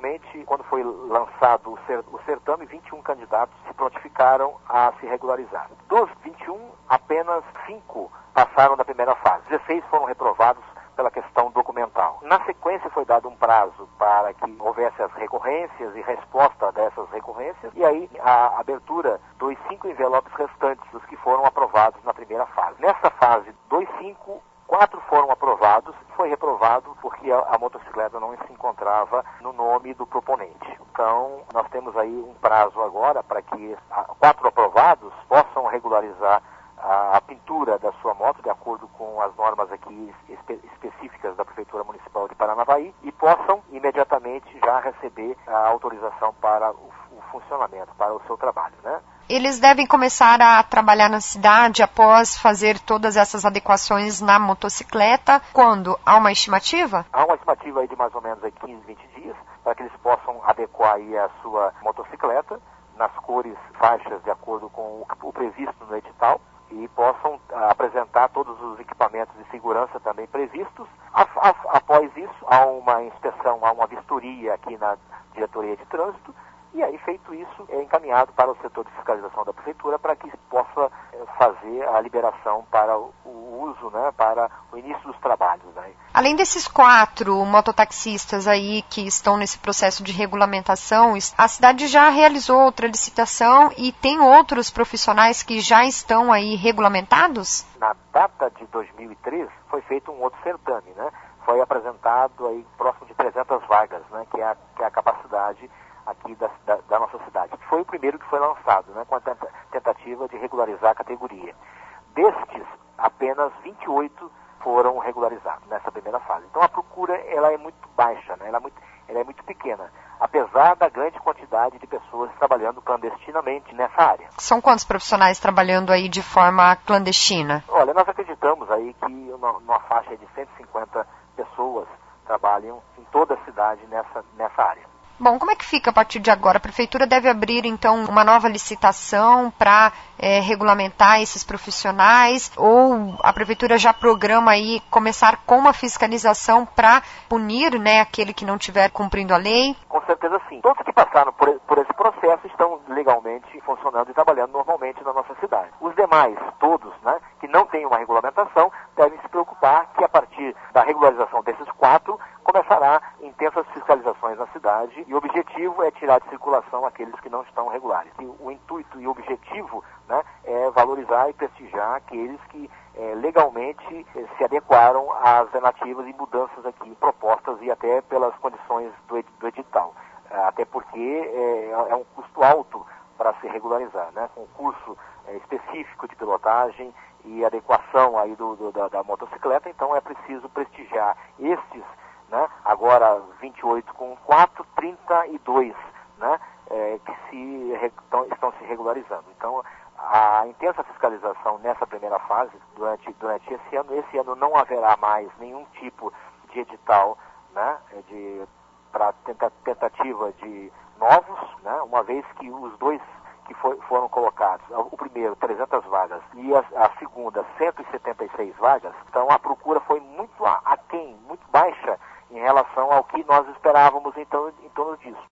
Imediatamente, quando foi lançado o certame, 21 candidatos se prontificaram a se regularizar. Dos 21, apenas 5 passaram da primeira fase. 16 foram reprovados pela questão documental. Na sequência foi dado um prazo para que houvesse as recorrências e resposta dessas recorrências, e aí a abertura dos 5 envelopes restantes, os que foram aprovados na primeira fase. Nessa fase, dos 5, 4 foram aprovados, foi reprovado porque a motocicleta não se encontrava no nome do proponente. Então, nós temos aí um prazo agora para que 4 aprovados possam regularizar a pintura da sua moto, de acordo com as normas aqui específicas da Prefeitura Municipal de Paranavaí, e possam imediatamente já receber a autorização para o funcionamento, para o seu trabalho, né? Eles devem começar a trabalhar na cidade após fazer todas essas adequações na motocicleta. Quando? Há uma estimativa? Há uma estimativa aí de mais ou menos 15, 20 dias, para que eles possam adequar aí a sua motocicleta nas cores, faixas, de acordo com o previsto no edital, e possam apresentar todos os equipamentos de segurança também previstos. Após isso, há uma inspeção, há uma vistoria aqui na Diretoria de Trânsito, e aí, feito isso, é encaminhado para o setor de fiscalização da Prefeitura para que possa fazer a liberação para o uso, né, para o início dos trabalhos, né. Além desses 4 mototaxistas aí que estão nesse processo de regulamentação, a cidade já realizou outra licitação e tem outros profissionais que já estão aí regulamentados? Na data de 2003 foi feito um outro certame, né. Foi apresentado aí próximo de 300 vagas, né, que é a capacidade aqui da nossa cidade. Foi o primeiro que foi lançado, né, com a tentativa de regularizar a categoria. Destes, apenas 28 foram regularizados nessa primeira fase. Então a procura ela é muito baixa, né, ela é muito pequena, apesar da grande quantidade de pessoas trabalhando clandestinamente nessa área. São quantos profissionais trabalhando aí de forma clandestina? Olha, nós acreditamos aí que numa faixa de 150 pessoas trabalham em toda a cidade nessa área. Bom, como é que fica a partir de agora? A Prefeitura deve abrir, então, uma nova licitação para regulamentar esses profissionais? Ou a Prefeitura já programa aí começar com uma fiscalização para punir, né, aquele que não estiver cumprindo a lei? Com certeza sim. Todos que passaram por esse processo estão legalmente funcionando e trabalhando normalmente na nossa cidade. Os demais, todos, né, que não têm uma regulamentação, devem se preocupar que a partir da regularização desses 4, começará intensas fiscalizações na cidade, e o objetivo é tirar de circulação aqueles que não estão regulares. E o intuito e o objetivo, né, é valorizar e prestigiar aqueles que legalmente se adequaram às alternativas e mudanças aqui propostas e até pelas condições do edital. Até porque é um custo alto para se regularizar, né, com curso específico de pilotagem e adequação aí da motocicleta. Então é preciso prestigiar estes, né, agora 28 com 4, 32, né, que estão se regularizando. Então, a intensa fiscalização nessa primeira fase, durante esse ano não haverá mais nenhum tipo de edital, né, para tentativa de novos, né, uma vez que os 2 que foram colocados, o primeiro 300 vagas e a segunda 176 vagas, então a procura foi muito aquém, muito baixa em relação ao que nós esperávamos em torno disso.